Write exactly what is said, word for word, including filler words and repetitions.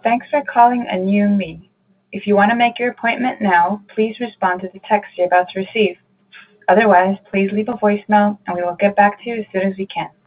Thanks for calling A New Me. If you want to make your appointment now, please respond to the text you're about to receive. Otherwise, please leave a voicemail and we will get back to you as soon as we can.